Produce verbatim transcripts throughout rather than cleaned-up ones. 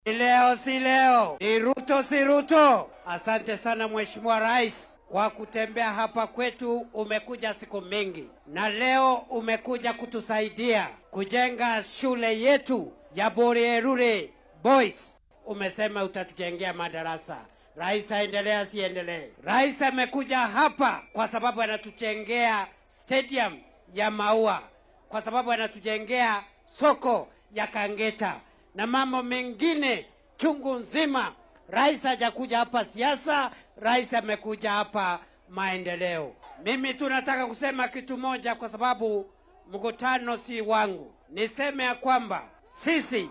Leo si leo, ni Ruto si Ruto. Asante sana Mheshimiwa Rais kwa kutembea hapa kwetu. Umekuja siku mingi na leo umekuja kutusaidia kujenga shule yetu ya Borerure Boys. Umesema utatujengea madarasa. Rais aendelee asiendelee? Rais amekuja hapa kwa sababu anatujengea stadium ya Maua, kwa sababu anatujengea soko ya Kangeta na mambo mengine chungu nzima. Rais hajakuja hapa siasa, rais amekuja hapa maendeleo. Mimi tunataka kusema kitu moja, kwa sababu mkutano si wangu. Niseme ya kwamba sisi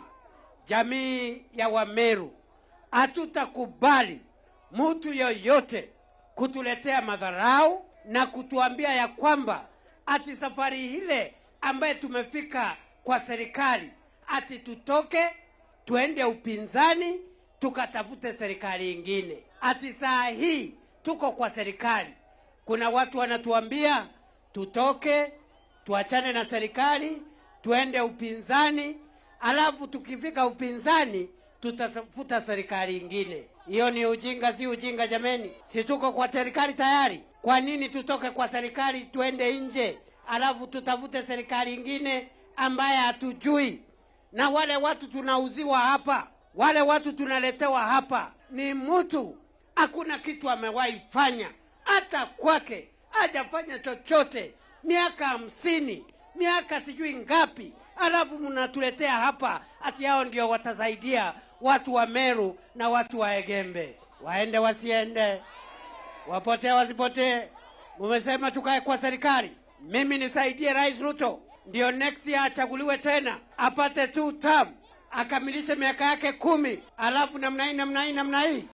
jamii ya Wameru hatutakubali mtu yoyote kutuletea madharau na kutuambia ya kwamba ati safari ile ambaye tumefika kwa serikali ati tutoke tuende upinzani tukatafute serikali ingine. Ati saa hii tuko kwa serikali, kuna watu wanatuambia tutoke tuachane na serikali tuende upinzani, alafu tukifika upinzani tutatafuta serikali ingine. Hiyo ni ujinga, si ujinga jameni? Si tuko kwa serikali tayari? Kwa nini tutoke kwa serikali tuende nje alafu tutafute serikali ingine ambaye hatujui? Na wale watu tunauziwa hapa, wale watu tunaletewa hapa, ni mtu hakuna kitu amewahi fanya, hata kwake hajafanya chochote. Miaka hamsini, miaka sijui ngapi, alafu mnatuletea hapa ati hao ndio watasaidia watu wa Meru na watu wa Egembe. Waende wasiende, wapotee wasipotee. Mumesema tukae kwa serikali. Mimi nisaidie Rais Ruto ndio next year achaguliwe tena, apate two term, akamilishe miaka yake kumi, alafu namna hii namna hii namna hii